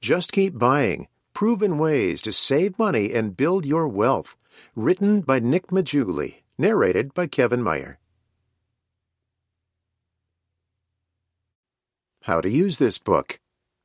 Just Keep Buying, Proven Ways to Save Money and Build Your Wealth. Written by Nick Majuli. Narrated by Kevin Meyer. How to use this book.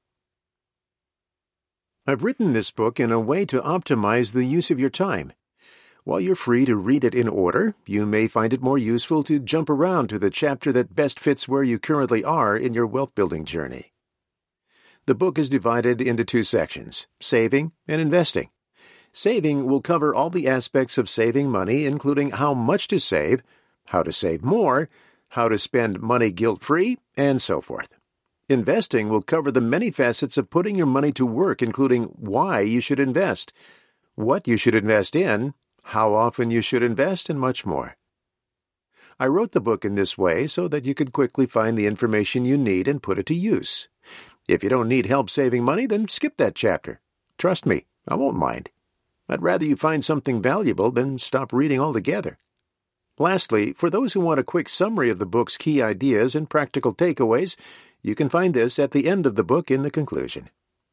I've written this book in a way to optimize the use of your time. While you're free to read it in order, you may find it more useful to jump around to the chapter that best fits where you currently are in your wealth-building journey. The book is divided into two sections, saving and investing. Saving will cover all the aspects of saving money, including how much to save, how to save more, how to spend money guilt-free, and so forth. Investing will cover the many facets of putting your money to work, including why you should invest, what you should invest in, how often you should invest, and much more. I wrote the book in this way so that you could quickly find the information you need and put it to use. If you don't need help saving money, then skip that chapter. Trust me, I won't mind. I'd rather you find something valuable than stop reading altogether. Lastly, for those who want a quick summary of the book's key ideas and practical takeaways, you can find this at the end of the book in the conclusion.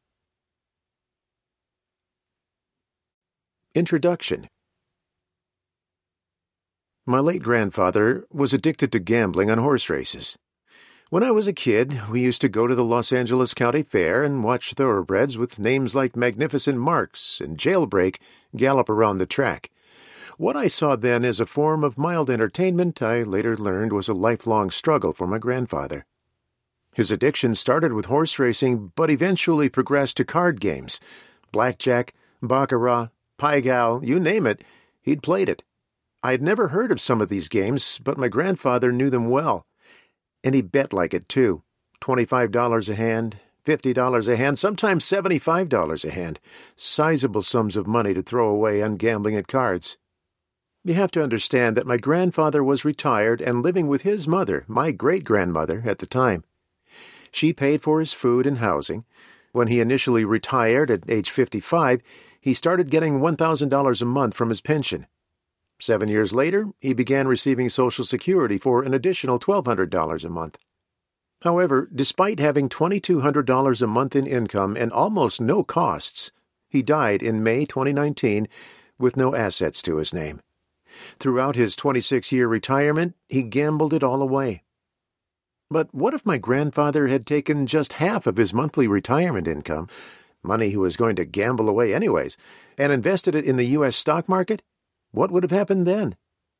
Introduction. My late grandfather was addicted to gambling on horse races. When I was a kid, we used to go to the Los Angeles County Fair and watch thoroughbreds with names like Magnificent Marks and Jailbreak gallop around the track. What I saw then as a form of mild entertainment, I later learned was a lifelong struggle for my grandfather. His addiction started with horse racing, but eventually progressed to card games. Blackjack, baccarat, pai-gow, you name it, he'd played it. I'd never heard of some of these games, but my grandfather knew them well. And he bet like it, too. $25 a hand, $50 a hand, sometimes $75 a hand. Sizable sums of money to throw away on gambling at cards. You have to understand that my grandfather was retired and living with his mother, my great-grandmother, at the time. She paid for his food and housing. When he initially retired at age 55, he started getting $1,000 a month from his pension. 7 years later, he began receiving Social Security for an additional $1,200 a month. However, despite having $2,200 a month in income and almost no costs, he died in May 2019 with no assets to his name. Throughout his 26-year retirement, he gambled it all away. But what if my grandfather had taken just half of his monthly retirement income, money he was going to gamble away anyways, and invested it in the U.S. stock market? What would have happened then?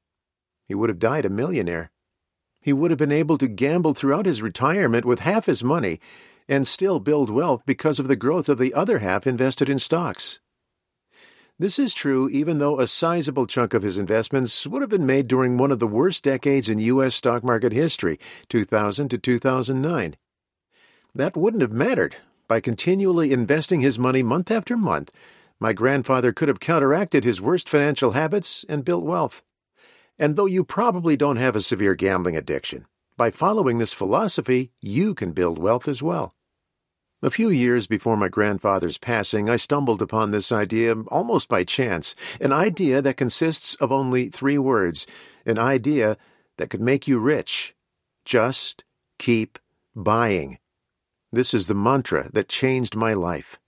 He would have died a millionaire. He would have been able to gamble throughout his retirement with half his money and still build wealth because of the growth of the other half invested in stocks. This is true even though a sizable chunk of his investments would have been made during one of the worst decades in U.S. stock market history, 2000 to 2009. That wouldn't have mattered. By continually investing his money month after month, my grandfather could have counteracted his worst financial habits and built wealth. And though you probably don't have a severe gambling addiction, by following this philosophy, you can build wealth as well. A few years before my grandfather's passing, I stumbled upon this idea almost by chance, an idea that consists of only 3 words, an idea that could make you rich. Just keep buying. This is the mantra that changed my life.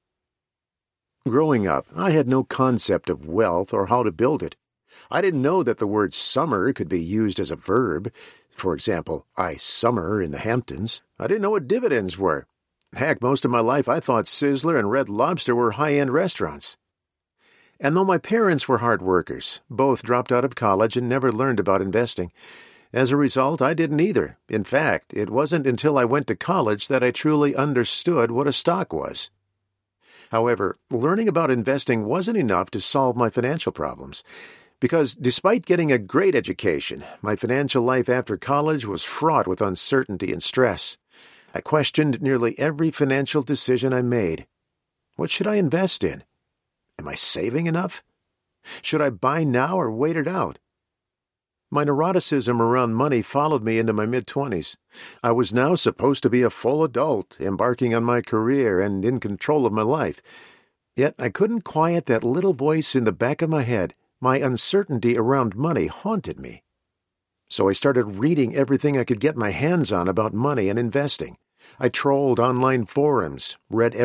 Growing up, I had no concept of wealth or how to build it. I didn't know that the word summer could be used as a verb. For example, I summer in the Hamptons. I didn't know what dividends were. Heck, most of my life I thought Sizzler and Red Lobster were high-end restaurants. And though my parents were hard workers, both dropped out of college and never learned about investing. As a result, I didn't either. In fact, it wasn't until I went to college that I truly understood what a stock was. However, learning about investing wasn't enough to solve my financial problems, because despite getting a great education, my financial life after college was fraught with uncertainty and stress. I questioned nearly every financial decision I made. What should I invest in? Am I saving enough? Should I buy now or wait it out? My neuroticism around money followed me into my mid-20s. I was now supposed to be a full adult, embarking on my career and in control of my life. Yet I couldn't quiet that little voice in the back of my head. My uncertainty around money haunted me. So I started reading everything I could get my hands on about money and investing. I trolled online forums, read